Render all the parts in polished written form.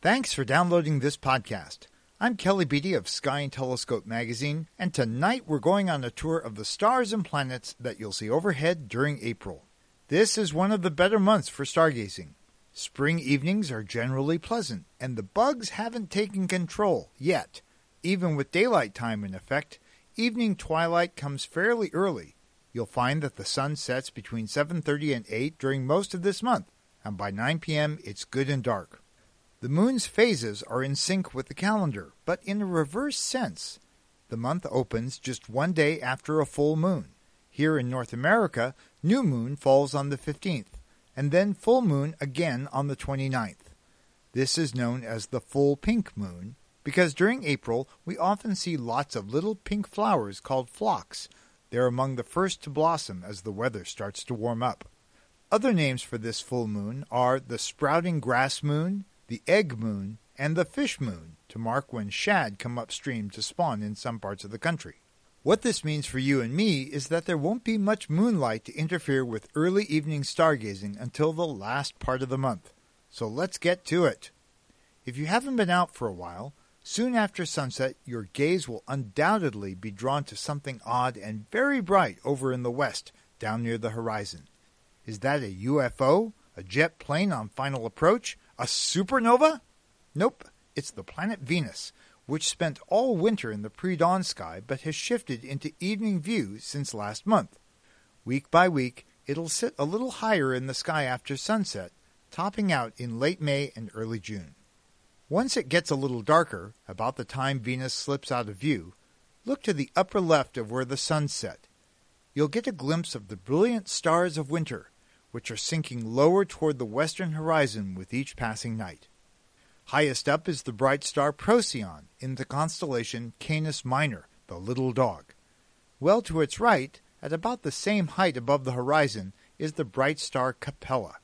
Thanks for downloading this podcast. I'm Kelly Beatty of Sky and Telescope magazine, and tonight we're going on a tour of the stars and planets that you'll see overhead during April. This is one of the better months for stargazing. Spring evenings are generally pleasant, and the bugs haven't taken control yet. Even with daylight time in effect, evening twilight comes fairly early. You'll find that the sun sets between 7:30 and 8 during most of this month, and by 9 p.m. it's good and dark. The moon's phases are in sync with the calendar, but in a reverse sense. The month opens just one day after a full moon. Here in North America, new moon falls on the 15th, and then full moon again on the 29th. This is known as the full pink moon, because during April we often see lots of little pink flowers called phlox. They're among the first to blossom as the weather starts to warm up. Other names for this full moon are the sprouting grass moon, the egg moon, and the fish moon, to mark when shad come upstream to spawn in some parts of the country. What this means for you and me is that there won't be much moonlight to interfere with early evening stargazing until the last part of the month. So let's get to it. If you haven't been out for a while, soon after sunset your gaze will undoubtedly be drawn to something odd and very bright over in the west, down near the horizon. Is that a UFO? A jet plane on final approach? A supernova? Nope, it's the planet Venus, which spent all winter in the pre-dawn sky but has shifted into evening view since last month. Week by week, it'll sit a little higher in the sky after sunset, topping out in late May and early June. Once it gets a little darker, about the time Venus slips out of view, look to the upper left of where the sun set. You'll get a glimpse of the brilliant stars of winter, which are sinking lower toward the western horizon with each passing night. Highest up is the bright star Procyon in the constellation Canis Minor, the little dog. Well to its right, at about the same height above the horizon, is the bright star Capella.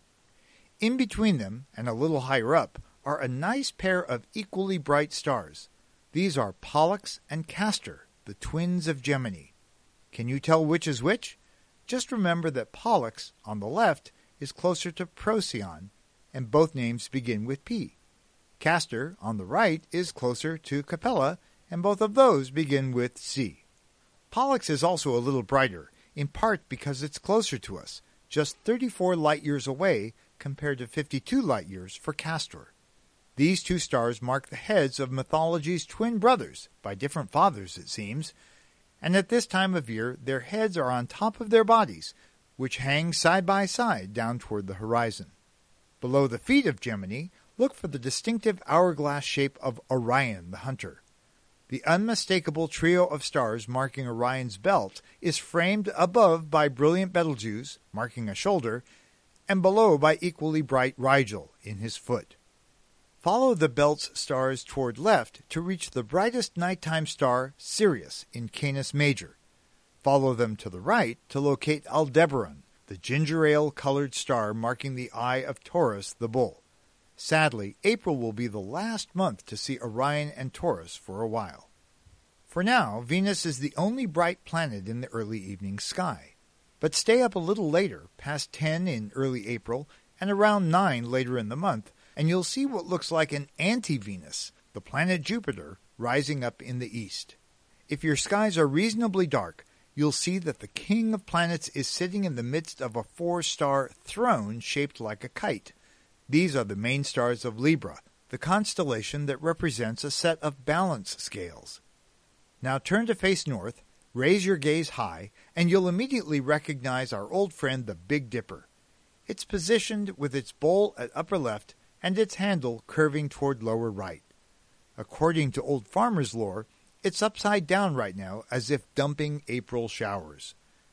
In between them, and a little higher up, are a nice pair of equally bright stars. These are Pollux and Castor, the twins of Gemini. Can you tell which is which? Just remember that Pollux, on the left, is closer to Procyon, and both names begin with P. Castor, on the right, is closer to Capella, and both of those begin with C. Pollux is also a little brighter, in part because it's closer to us, just 34 light-years away compared to 52 light-years for Castor. These two stars mark the heads of mythology's twin brothers, by different fathers it seems, and at this time of year their heads are on top of their bodies, which hang side by side down toward the horizon. Below the feet of Gemini, look for the distinctive hourglass shape of Orion the Hunter. The unmistakable trio of stars marking Orion's belt is framed above by brilliant Betelgeuse, marking a shoulder, and below by equally bright Rigel in his foot. Follow the belt's stars toward left to reach the brightest nighttime star, Sirius, in Canis Major. Follow them to the right to locate Aldebaran, the ginger ale-colored star marking the eye of Taurus the bull. Sadly, April will be the last month to see Orion and Taurus for a while. For now, Venus is the only bright planet in the early evening sky. But stay up a little later, past 10 in early April, and around 9 later in the month, and you'll see what looks like an anti-Venus, the planet Jupiter, rising up in the east. If your skies are reasonably dark, you'll see that the king of planets is sitting in the midst of a 4-star throne shaped like a kite. These are the main stars of Libra, the constellation that represents a set of balance scales. Now turn to face north, raise your gaze high, and you'll immediately recognize our old friend the Big Dipper. It's positioned with its bowl at upper left and its handle curving toward lower right. According to old farmer's lore, it's upside down right now as if dumping April showers.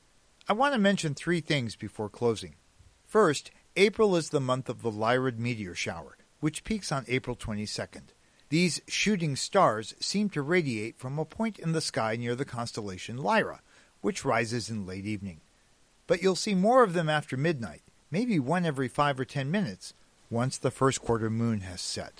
I want to mention 3 things before closing. First, April is the month of the Lyrid meteor shower, which peaks on April 22nd. These shooting stars seem to radiate from a point in the sky near the constellation Lyra, which rises in late evening. But you'll see more of them after midnight, maybe one every 5 or 10 minutes, once the first quarter moon has set.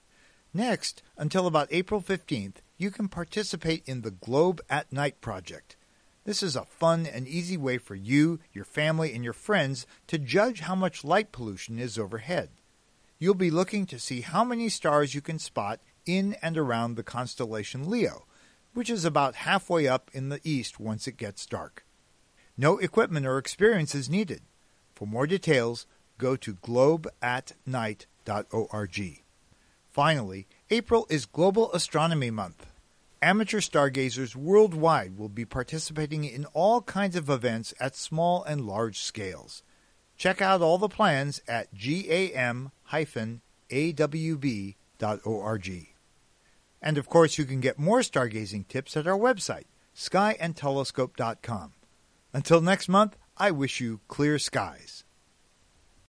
Next, until about April 15th, you can participate in the Globe at Night project. This is a fun and easy way for you, your family, and your friends to judge how much light pollution is overhead. you'll be looking to see how many stars you can spot in and around the constellation Leo, which is about halfway up in the east once it gets dark. No equipment or experience is needed. For more details, go to globeatnight.org. Finally, April is Global Astronomy Month. Amateur stargazers worldwide will be participating in all kinds of events at small and large scales. Check out all the plans at gam-awb.org. And of course, you can get more stargazing tips at our website, skyandtelescope.com. Until next month, I wish you clear skies.